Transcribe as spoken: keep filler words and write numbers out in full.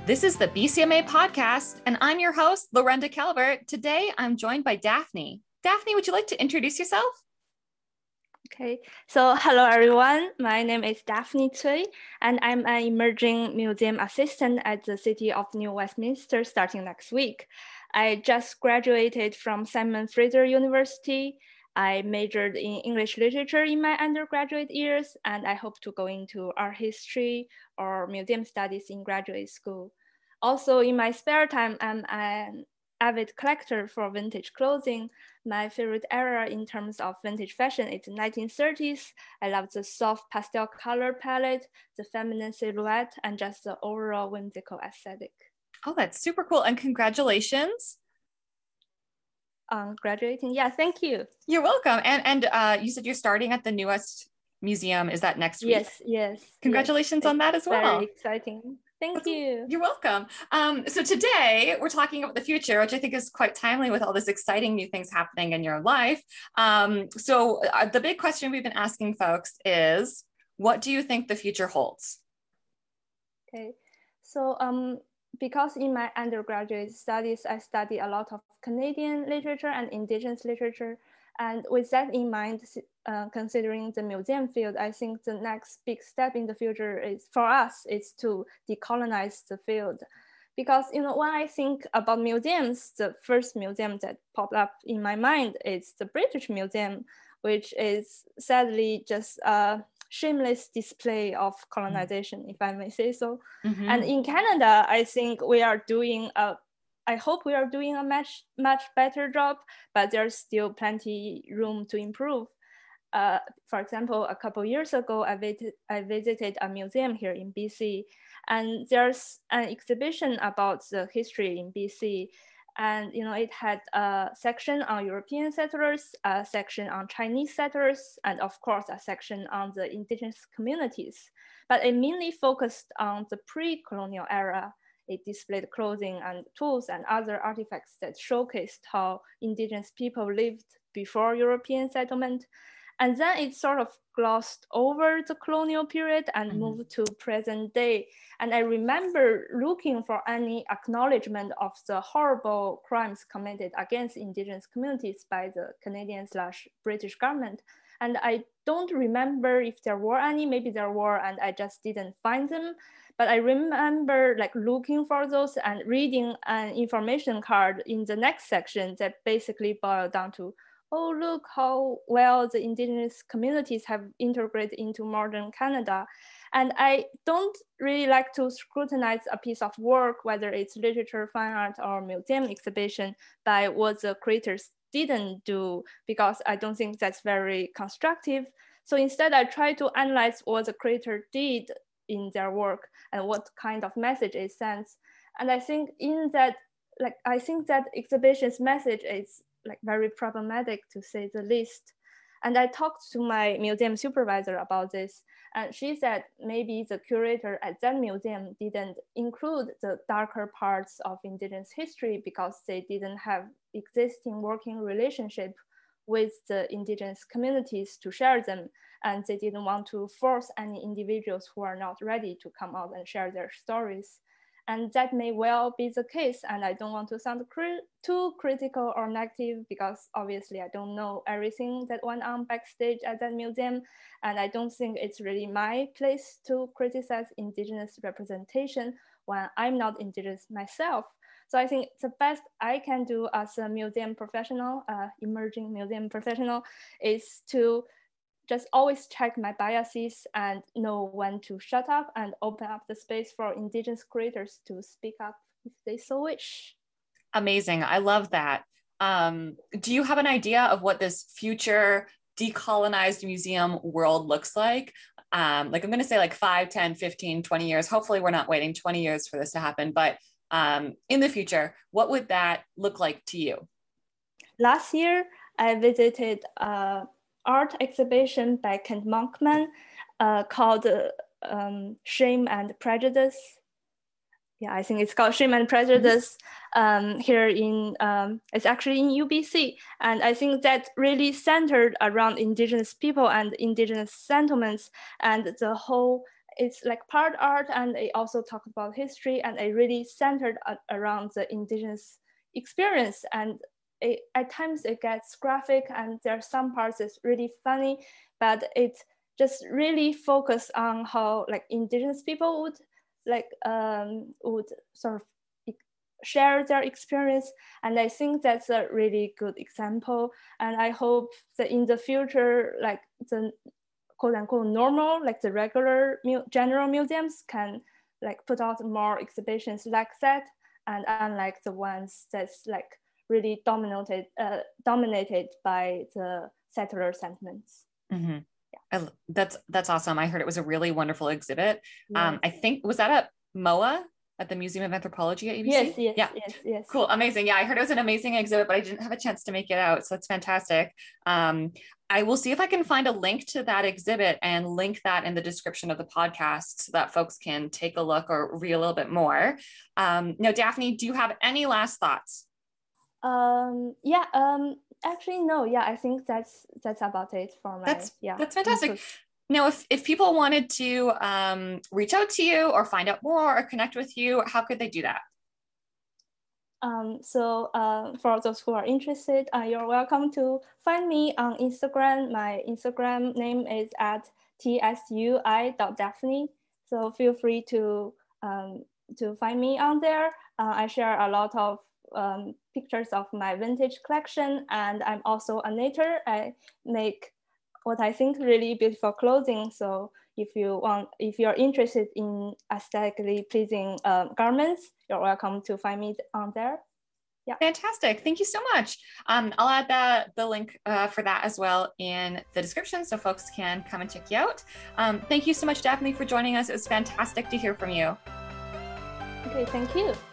This is the B C M A podcast, and I'm your host, Lorenda Calvert. Today, I'm joined by Daphne. Daphne, would you like to introduce yourself? Okay, so hello everyone. My name is Daphne Cui, and I'm an emerging museum assistant at the City of New Westminster starting next week. I just graduated from Simon Fraser University. I majored in English literature in my undergraduate years, and I hope to go into art history or museum studies in graduate school. Also, in my spare time, I'm an avid collector for vintage clothing. My favorite era in terms of vintage fashion is the nineteen thirties. I love the soft pastel color palette, the feminine silhouette, and just the overall whimsical aesthetic. Oh, that's super cool. And congratulations. On graduating. Yeah, thank you. You're welcome. And and uh, you said you're starting at the newest museum. Is that next week? Yes, yes. Congratulations yes. on that as well. Very exciting. Thank That's, you. You're welcome. Um, so today we're talking about the future, which I think is quite timely with all this exciting new things happening in your life. Um, so uh, the big question we've been asking folks is, what do you think the future holds? Okay, so um, because in my undergraduate studies, I study a lot of Canadian literature and Indigenous literature. And with that in mind, uh, considering the museum field, I think the next big step in the future is for us is to decolonize the field. Because you know, when I think about museums, the first museum that popped up in my mind is the British Museum, which is sadly just a shameless display of colonization, mm-hmm. if I may say so. Mm-hmm. And in Canada, I think we are doing a I hope we are doing a much, much better job, but there's still plenty room to improve. Uh, for example, a couple years ago, I, vis- I visited a museum here in B C, and there's an exhibition about the history in B C. And you know, it had a section on European settlers, a section on Chinese settlers, and of course, a section on the indigenous communities. But it mainly focused on the pre-colonial era. It displayed clothing and tools and other artifacts that showcased how indigenous people lived before European settlement. And then it sort of glossed over the colonial period and mm-hmm. moved to present day. And I remember looking for any acknowledgement of the horrible crimes committed against indigenous communities by the Canadian slash British government. And I don't remember if there were any, maybe there were, and I just didn't find them. But I remember like looking for those and reading an information card in the next section that basically boiled down to, oh, look how well the indigenous communities have integrated into modern Canada. And I don't really like to scrutinize a piece of work, whether it's literature, fine art, or museum exhibition, by what the creators didn't do, because I don't think that's very constructive. So instead, I try to analyze what the creator did in their work and what kind of message it sends. And I think in that, like, I think that exhibition's message is like very problematic, to say the least. And I talked to my museum supervisor about this, and she said maybe the curator at that museum didn't include the darker parts of indigenous history because they didn't have existing working relationship with the indigenous communities to share them, and they didn't want to force any individuals who are not ready to come out and share their stories. And that may well be the case, and I don't want to sound cri- too critical or negative, because obviously I don't know everything that went on backstage at that museum, and I don't think it's really my place to criticize indigenous representation when I'm not indigenous myself. So I think the best I can do as a museum professional, uh, emerging museum professional, is to just always check my biases and know when to shut up and open up the space for indigenous creators to speak up if they so wish. Amazing. I love that. Um, do you have an idea of what this future decolonized museum world looks like? Um, like I'm going to say like five, ten, fifteen, twenty years. Hopefully we're not waiting twenty years for this to happen, but um, in the future, what would that look like to you? Last year, I visited a art exhibition by Kent Monkman uh, called uh, um, Shame and Prejudice. Yeah, I think it's called Shame and Prejudice um, here in, um, it's actually in U B C. And I think that really centered around indigenous people and indigenous settlements and the whole it's like part art, and it also talks about history, and it really centered around the indigenous experience. And it, at times it gets graphic, and there are some parts that's really funny, but it just really focus on how like indigenous people would like um, would sort of share their experience. And I think that's a really good example. And I hope that in the future, like the quote unquote normal, like the regular mu general museums can like put out more exhibitions like that. And unlike the ones that's like really dominated, uh, dominated by the settler sentiments. Mm-hmm. Yeah. I, that's, that's awesome. I heard it was a really wonderful exhibit. Yeah. Um, I think, was that at M O A? At the Museum of Anthropology at U B C? Yes, yes, yeah. yes, yes. Cool, amazing. Yeah, I heard it was an amazing exhibit, but I didn't have a chance to make it out. So it's fantastic. Um, I will see if I can find a link to that exhibit and link that in the description of the podcast so that folks can take a look or read a little bit more. Um, now, Daphne, do you have any last thoughts? Um, yeah, um, actually, no. Yeah, I think that's that's about it for my, that's, yeah. That's fantastic. Input. Now, if, if people wanted to um, reach out to you or find out more or connect with you, how could they do that? Um, so uh, for those who are interested, uh, you're welcome to find me on Instagram. My Instagram name is at T S U I dot Daphne. So feel free to, um, to find me on there. Uh, I share a lot of um, pictures of my vintage collection, and I'm also a knitter. I make what I think really beautiful clothing. So if you want, if you're interested in aesthetically pleasing um, garments, you're welcome to find me on there. Yeah. Fantastic. Thank you so much. Um, I'll add that the link uh, for that as well in the description so folks can come and check you out. Um, thank you so much, Daphne, for joining us. It was fantastic to hear from you. Okay, thank you.